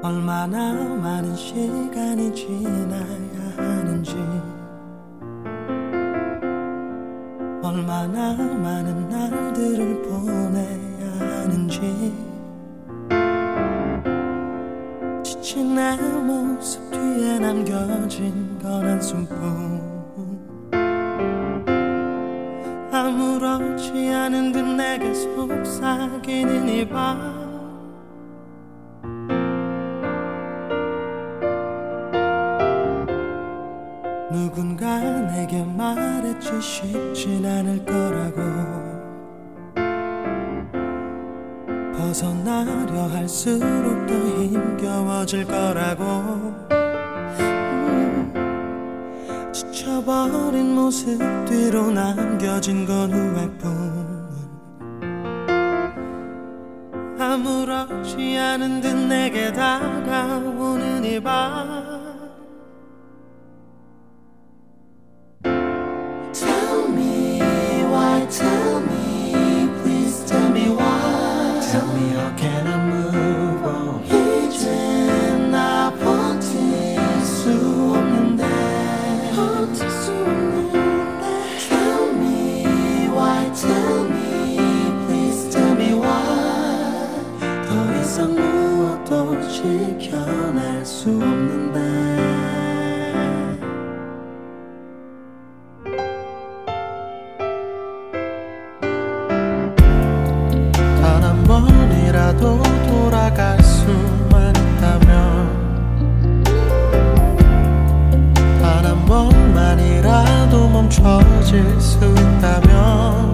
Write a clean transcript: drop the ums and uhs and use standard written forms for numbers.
얼마나 많은 시간이 지나야 하는지, 얼마나 많은 날들을 보내야 하는지, 지친 내 모습 뒤에 남겨진 건 한숨뿐. 아무렇지 않은 듯 내게 속삭이는 이 밤, 누군가 내게 말했지 쉽진 않을 거라고, 벗어나려 할수록 더 힘겨워질 거라고. 지쳐버린 모습 뒤로 남겨진 건 후회뿐. 아무렇지 않은 듯 내게 다가오는 이 밤, Tell me why, tell me, please tell me why. Tell me how can I move on. 이젠 나 버틸 수 없는데, 버틸 수 없는데. Tell me why, tell me, please tell me why. 더 이상 무엇도 지켜낼 수 없는데. 단 한 번이라도 돌아갈 수만 있다면, 단 한 번만이라도 멈춰질 수 있다면,